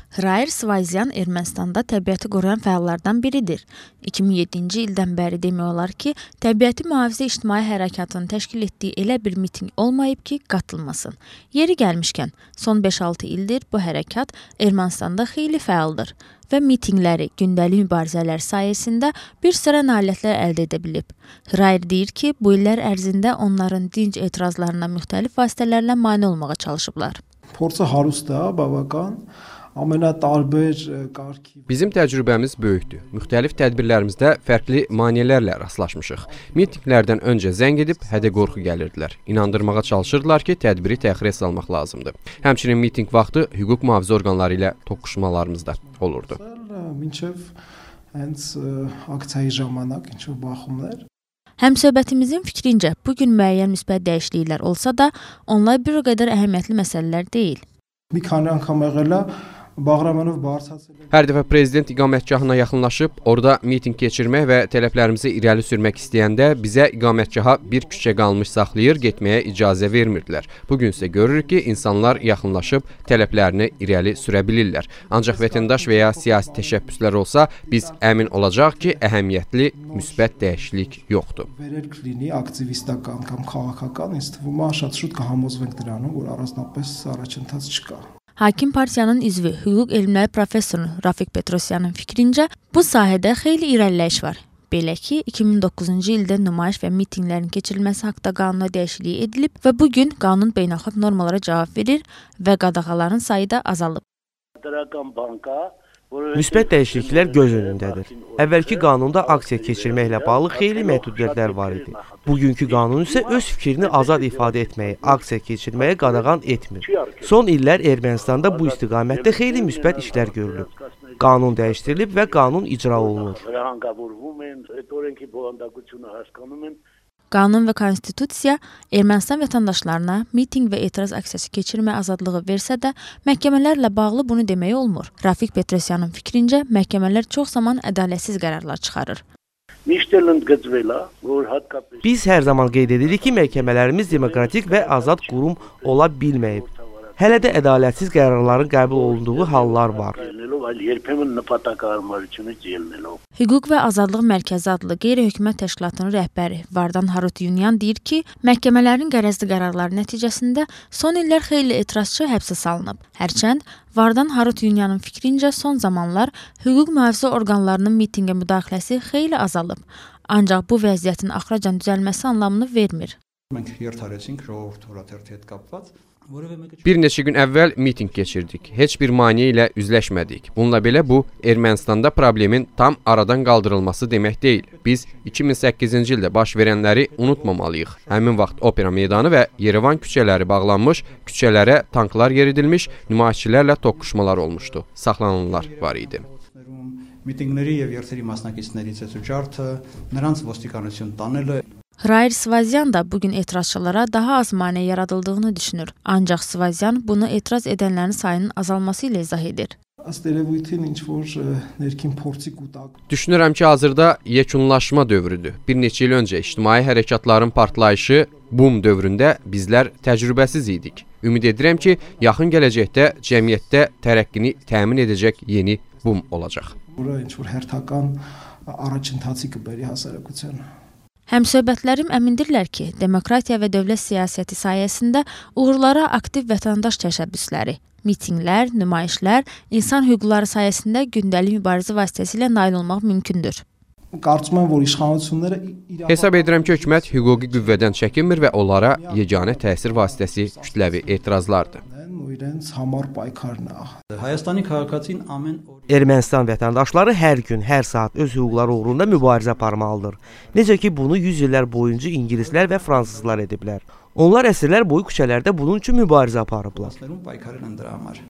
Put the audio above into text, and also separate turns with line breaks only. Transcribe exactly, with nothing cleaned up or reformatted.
Hrayr Svazyan Ermənistanda təbiəti qoruyan fəallardan biridir. iki min yeddinci ildən bəri demək olar ki, təbiəti mühafizə ictimai hərəkatının təşkil etdiyi elə bir miting olmayıb ki, qatılmasın. Yeri gəlmişkən, son beş altı ildir bu hərəkat Ermənistanda xeyli fəaldır və mitingləri, gündəlik mübarizələr sayəsində bir sıra nailiyyətlər əldə edə bilib. Hrayr deyir ki, bu illər ərzində onların dinc etirazlarına müxtəlif vasitələrlə mane olmağa çalışıblar.
Փորձը հարուստ է, բավական, ամենատարբեր կարգի.
Bizim təcrübəmiz böyükdür. Müxtəlif tədbirlərimizdə fərqli maneələrlə rastlaşmışıq. Mitinglərdən öncə zəng edib hədə-qorxu gəlirdilər. İnandırmağa çalışırdılar ki, tədbiri təxirə salmaq lazımdır. Həmçinin miting vaxtı hüquq mühafizə orqanları ilə toqquşmalarımız da olurdu.
Մինչև հենց ակցիայի ժամանակ ինչ-որ բախումներ.
Həmsöhbətimizin fikrincə, bugün müəyyən müsbət dəyişikliklər olsa da, onlar bir o qədər əhəmiyyətli məsələlər deyil.
Մի քանի անգամ եղել է Bağramanov բարձրացել.
Hər dəfə prezident iqamətgahına yaxınlaşıb, orada miting keçirmək və tələblərimizi irəli sürmək istəyəndə bizə iqamətgaha bir küçə qalmış saxlayır, getməyə icazə vermirdilər. Bugün isə görürük ki, insanlar yaxınlaşıb tələblərini irəli sürə bilirlər. Ancaq vətəndaş və ya siyasi təşəbbüslər olsa, biz əmin olacaq ki, əhəmiyyətli müsbət dəyişiklik yoxdur.
Վերելք լինի ակտիվիստական կամ քաղաքական, ինձ թվում է շատ շուտ կհամոզվենք դրանում, որ առանձնապես առաջընթաց չկա.
Hakim Partiyanın üzvü, hüquq elmləri professoru Rafik Petrosyanın fikrincə, bu sahədə xeyli irəliləyiş var. Belə ki, iki min doqquzuncu ildə nümayiş və mitinglərin keçirilməsi haqda qanuna dəyişiklik edilib və bugün qanun beynəlxalq normalara cavab verir və qadağaların sayı da azalıb.
Müsbət dəyişikliklər göz önündədir. Əvvəlki qanunda aksiya keçirməklə bağlı xeyli məhdudiyyətlər var idi. Bugünkü qanun isə öz fikrini azad ifadə etməyi, aksiya keçirməyə qadağan etmir. Son illər Ermənistanda bu istiqamətdə xeyli müsbət işlər görülüb. Qanun dəyişdirilib və qanun icra olunur.
Qanun və konstitusiya Ermənistan vətəndaşlarına miting və etiraz aksiyası keçirmə azadlığı versə də, məhkəmələrlə bağlı bunu demək olmur. Rafik Petrosyanın fikrincə, məhkəmələr çox zaman ədalətsiz qərarlar çıxarır.
Biz hər zaman qeyd edirik ki, məhkəmələrimiz demokratik və azad qurum ola bilməyib. Hələ də ədalətsiz qərarların qəbul olunduğu hallar var.
Hüquq və Azadlıq Mərkəzi adlı qeyri-hökumət təşkilatının rəhbəri Vardan Harutyunyan deyir ki, məhkəmələrin qərəzli qərarları nəticəsində son illər xeyli etirazçı həbsə salınıb. Hərçənd, Vardan Harutyunyanın fikrincə son zamanlar hüquq mühafizə orqanlarının mitingə müdaxiləsi xeyli azalıb. Ancaq bu vəziyyətin axıracan düzəlməsi anlamını vermir.
Bir neçə gün əvvəl miting keçirdik. Heç bir maneə ilə üzləşmədik. Bununla belə bu, Ermənistanda problemin tam aradan qaldırılması demək deyil. Biz iki min səkkizinci ildə baş verənləri unutmamalıyıq. Həmin vaxt opera meydanı və Yerevan küçələri bağlanmış, küçələrə tanklar yeridilmiş, nümayişçilərlə toqquşmalar olmuşdu. Saxlananlar var idi.
Միտինգների եւ երթերի մասնակիցներից ցուցարքը նրանց ոստիկանություն տանելը.
Hrayr Svazyan da bugün etirazçılara daha az maneə yaradıldığını düşünür. Ancaq Svazyan bunu etiraz edənlərin sayının azalması ilə izah edir.
Düşünürəm ki, hazırda yekunlaşma dövrüdür. Bir neçə il öncə ictimai hərəkatların partlayışı boom dövründə bizlər təcrübəsiz idik. Ümid edirəm ki, yaxın gələcəkdə cəmiyyətdə tərəqqini təmin edəcək yeni boom olacaq.
Həmsöhbətlərim əmindirlər ki, demokratiya və dövlət siyasəti sayəsində uğurlara aktiv vətəndaş təşəbbüsləri, mitinglər, nümayişlər, insan hüquqları sayəsində gündəlik mübarizə vasitəsilə nail olmaq mümkündür.
Hesab edirəm ki, hökumət hüquqi qüvvədən çəkinmir və onlara yeganə təsir vasitəsi kütləvi etirazlardır.
Ermənistan vətəndaşları hər gün, hər saat öz hüquqları uğrunda mübarizə aparmalıdır. Necə ki, bunu yüz illər boyunca ingilislər və fransızlar ediblər. Onlar əsrlər boyu küçələrdə bunun üçün mübarizə aparıblar.